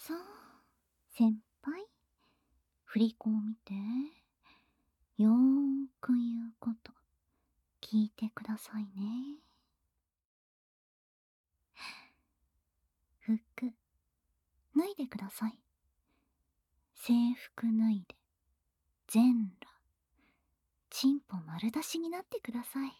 さあ、先輩、振り子を見て。よーく言うこと聞いてくださいね。服、脱いでください。制服脱いで、全裸、チンポ丸出しになってください。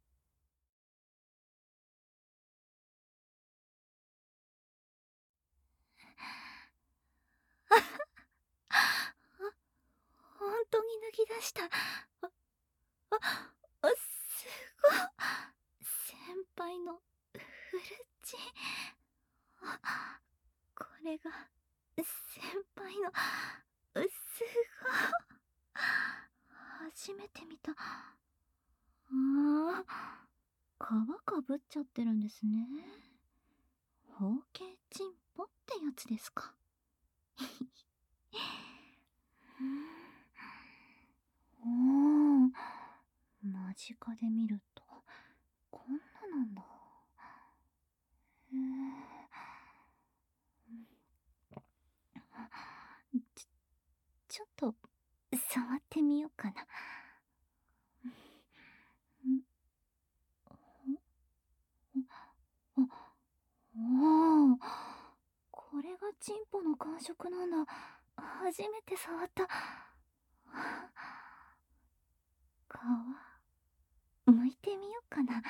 本当に脱ぎ出した。すごい。先輩のフルチン。これが先輩のすごい。初めて見た。皮かぶっちゃってるんですね。包茎チンポってやつですか。おー、間近で見るとこんななんだ。ちょっと触ってみようかな。おお、これがチンポの感触なんだ。初めて触った。皮剥いてみようかな。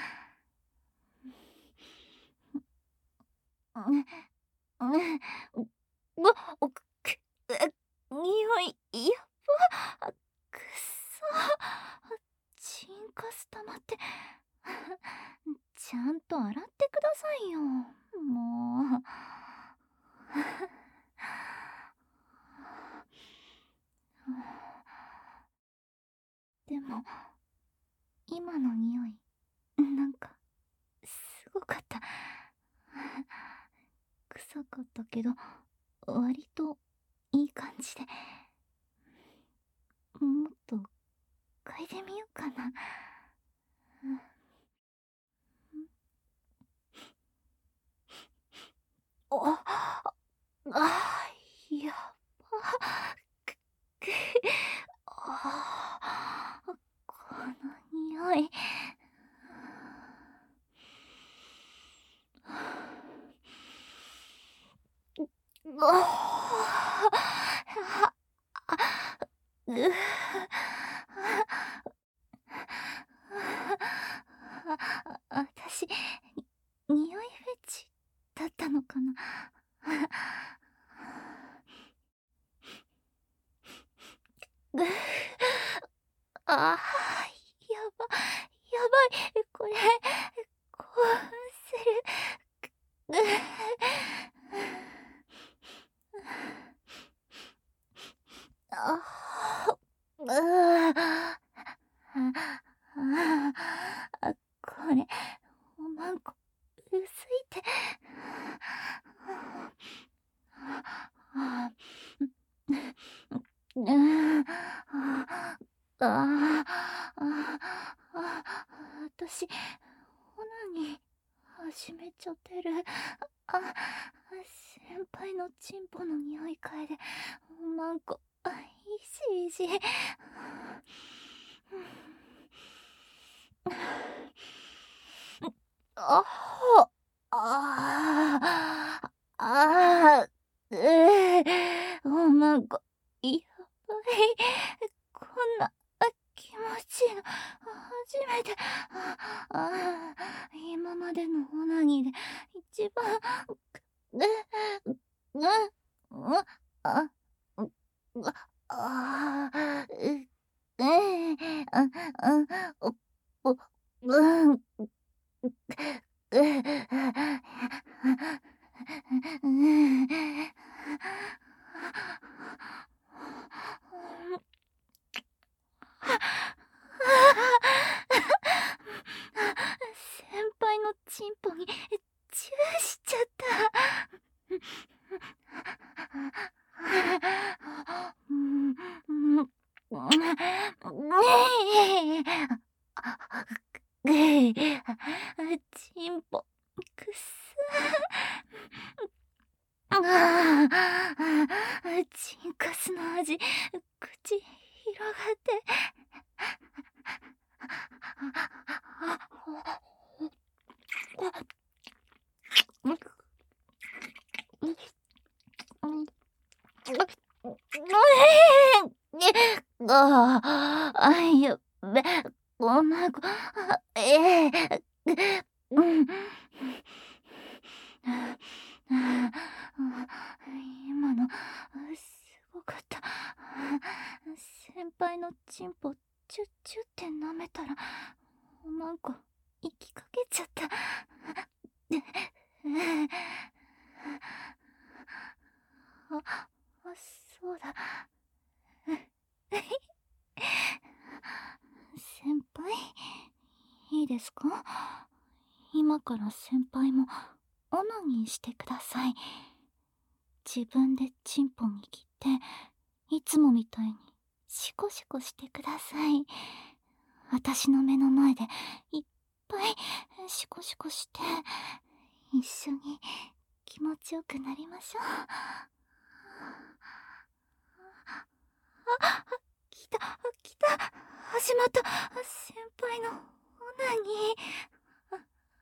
匂いやば。くっそ、チンカス溜まって。ちゃんと洗ってくださいよ、もう。でも今の匂いなんかすごかった。臭かったけど割といい感じで、もっと嗅いでみようかな。ああ、やば。くくあー、この匂い。あう私、匂いフェチだったのかな。ああ、やば、やばい、これ、興奮する。あこれ、おまんこ、薄いって。私、オナニー始めちゃってる。先輩のチンポの匂い嗅いで、おまんこ、いじいじ。ああああおまんこ、やばい。こんな気持ちいいの初めて。今までのオナニーで一番。ああおおうん先輩のチンポにチューしちゃった。チンポくっさ。 ああ、チンカスの味、口広がって。やべ、ごめん、うん。今の、すごかった。先輩のチンポ、チュッチュって舐めたら、なんか、息かけちゃった。そうだ。先輩、いいですか？今から先輩もオナニーしてください。自分でチンポ握って、いつもみたいにシコシコしてください。私の目の前でいっぱいシコシコして、一緒に気持ちよくなりましょう。来た、来た、始まった。先輩のオナニー。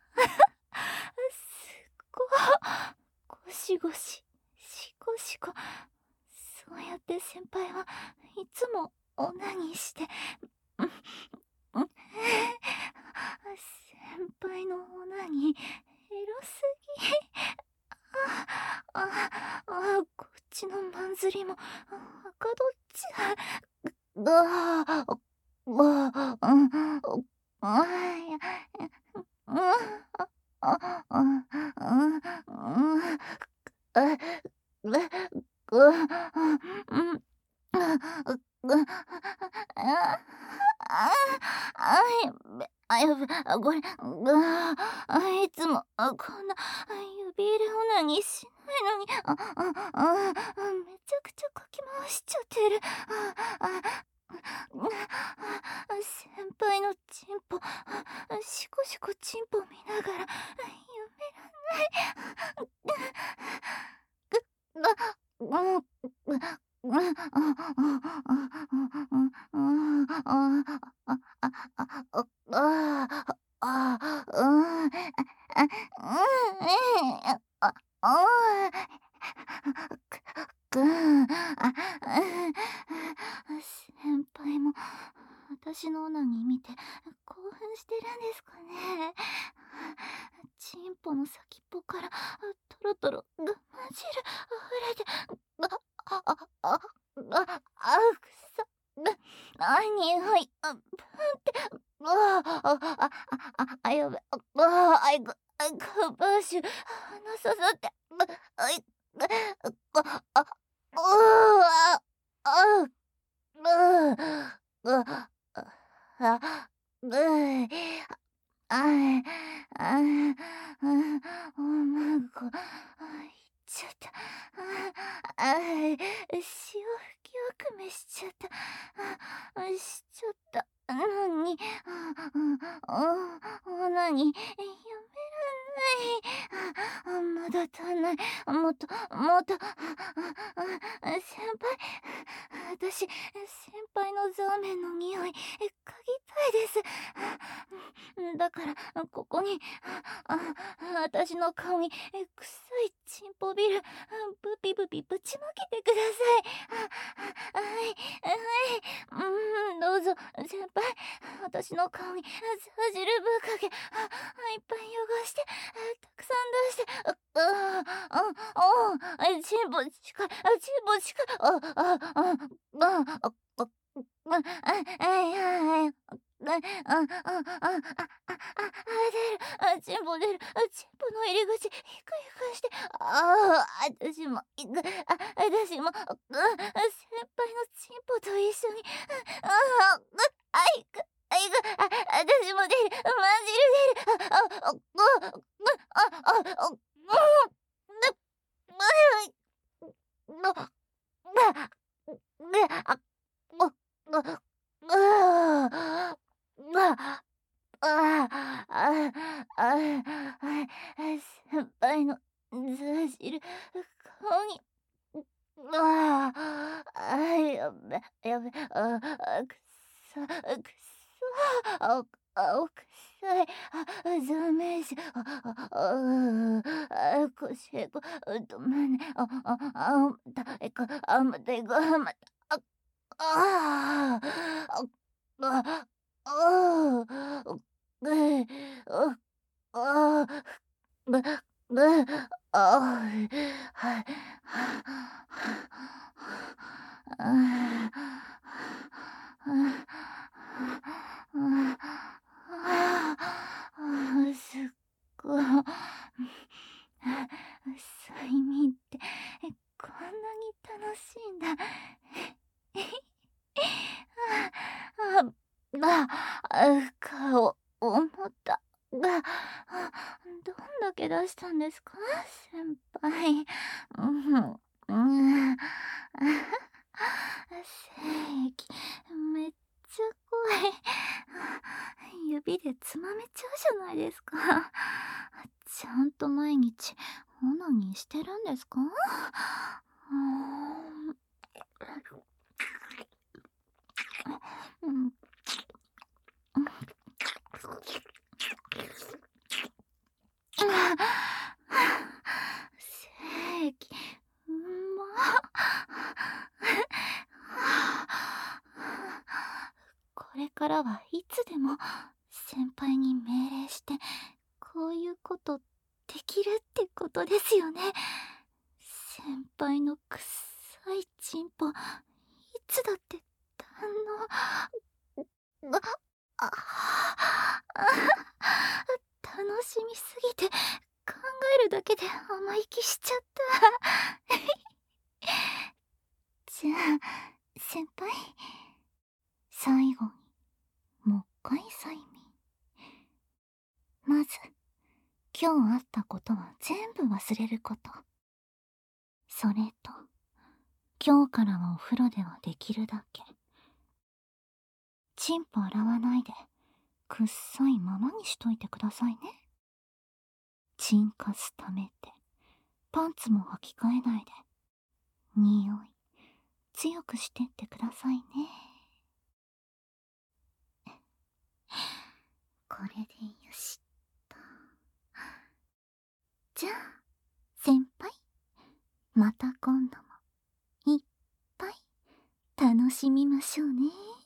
すっごい。ゴシゴシ、シコシコ。そうやって先輩はいつもオナニーして、先輩のオナニー、エロすぎ。こっちのマンズリもはかどっちゃう。やべ、これ、いつも、こんな、指入れオナニーしないのに、めちゃくちゃかき回しちゃってる。先輩のチンポ、シコシコチンポ見ながら、やめらんない。先輩も私のオナニー見て興奮してるんですかね。チンポの先っぽからトロトログマ汁溢れて、くそ、匂い、ブンって、やべ、バーシュ、鼻刺さって、あい、あ、あ、うわ、あ、う、う、あ、う、ああ、おまんこ、いっちゃった。塩吹きわかめしちゃった。しちゃった。のに、なに、やめらんない。まだ足んない。もっと、もっと、先輩、私、先輩のザーメンの匂い、嗅ぎたいです。だから、ここに、私の顔に、臭いチンポビル、ブピブピぶちまけてください。はい、はい、どうぞ、先輩、私の顔に、ザ汁ぶっかけ、いっぱい汚して、たくさん出して、チンポ近い、チンポ近い、はい、チンポ出る、チンポの入り口、ひくひくして、私も、私も、先輩のチンポと一緒に、私も出る、まんじる出る、先輩のザ汁、 ああ、やべ、やべ、くさ、くさ、くさい、ざめし、腰こ、胸、誰か、手が、ああ、あ、ああ、ぐ、あ、ぐ、ぐ、はい、すっごい。睡眠ってこんなに楽しいんだ。顔重たが、どんだけ出したんですか、先輩。正義、めっちゃ怖い。指でつまめちゃうじゃないですか。ちゃんと毎日オナニーしてるんですか？うん。正義、うまっ。これからはいつでも先輩に命令してこういうことできるってことですよね。先輩のくっさいチンポいつだって堪能。あ楽しみすぎて考えるだけで生意気しちゃった。じゃあ先輩、最後にもう一回催眠。まず今日あったことは全部忘れること。それと今日からはお風呂ではできるだけチンポ洗わないでくっさいままにしといてくださいね。チンカス溜めてパンツも履き替えないで匂い強くしてってくださいね。これでよしっと。じゃあ先輩、また今度もいっぱい楽しみましょうね。